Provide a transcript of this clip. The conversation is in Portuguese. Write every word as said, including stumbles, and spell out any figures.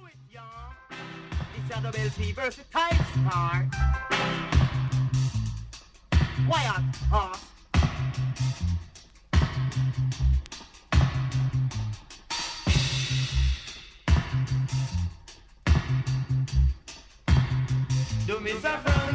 Isabel P versus Type Star. Quiet, huh? Do me something.